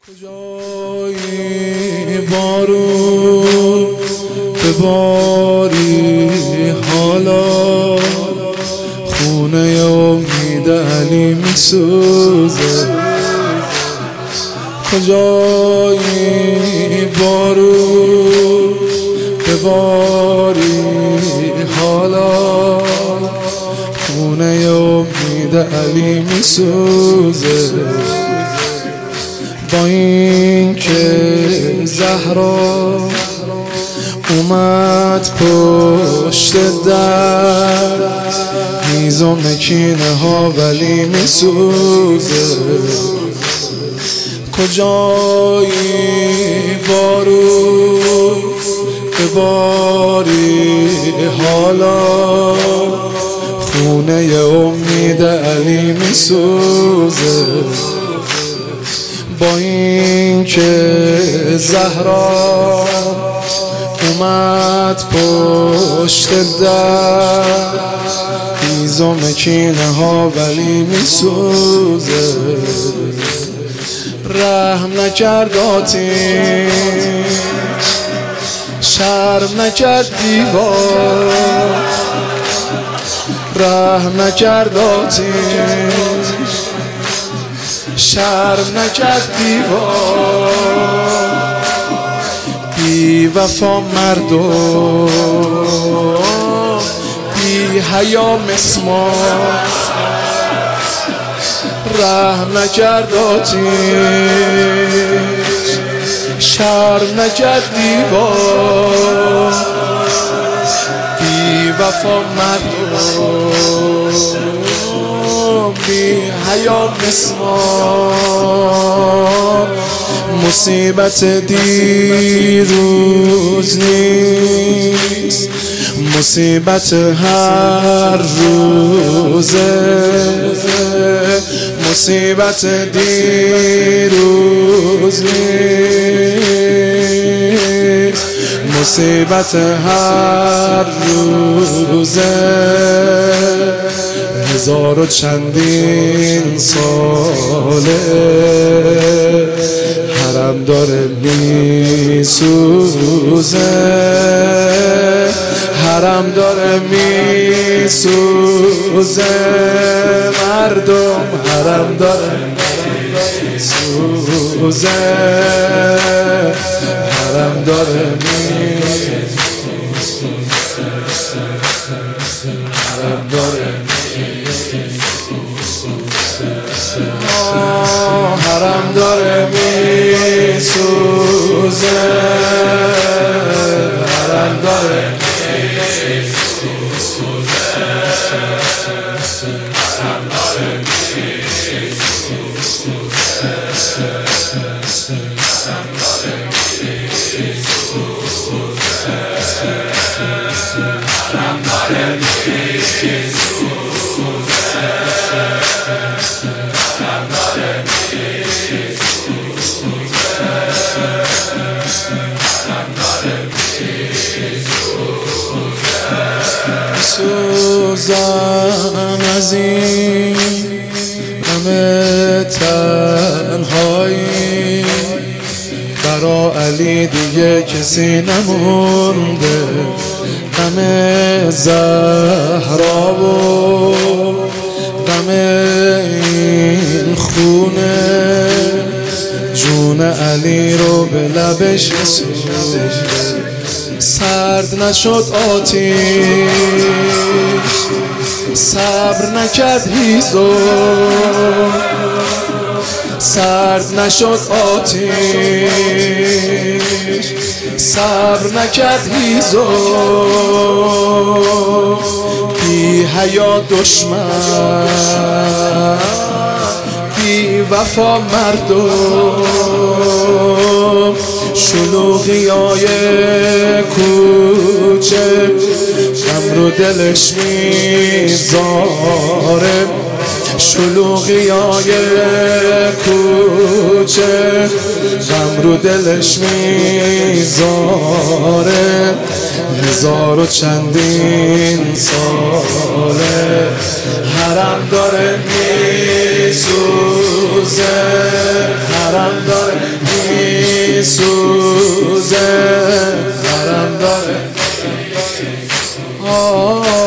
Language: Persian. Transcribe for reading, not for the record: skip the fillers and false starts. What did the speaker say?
کجایی بارون بباری حالا خونه امید علی میسوزه. کجایی بارون بباری حالا خونه امید علی میسوزه. با این که زهرا اومد پشت در هیزم کینه ها ولی میسوزه. کجایی بارون بباری حالا خونه امید علی میسوزه. با این که زهرا اومد پشت در هیزم کینه ها ولی میسوزه. رحم نکرد آتیش شرم نکرد دیوار. رحم نکرد آتیش شرم نکرد دیوار. بی وفا مردم بی حیا مسمار. رحم نکرد آتیش شرم نکرد دیوار. بی وفا مردم بی حیا مسمار. مصیبت دیروز نیست مصیبت هر روزه. مصیبت دیروز نیست مصیبت هر روزه. هزار و چندین ساله حرم داره میسوزه. حرم داره میسوزه مردم. حرم داره میسوزه. حرم داره میسوزه. حرم داره حرم داره میسوزه. حرم داره سوزم از این همه تنهایی. برا علی دیگه کسی نمونده. همه زهرا و غم این خونه جون علی رو به لبش رسونده. سرد نشد آتیش صبر نکرد هیزم. سرد نشد آتیش صبر نکرد هیزم. بی حیا دشمن بی وفا مردم. شلوغیای کوچه غم رو دلش میذاره. شلوغیای کوچه غم رو دلش میذاره. هزار و چندین ساله حرم داره میسوزه حرم داره میسوزه حرم داره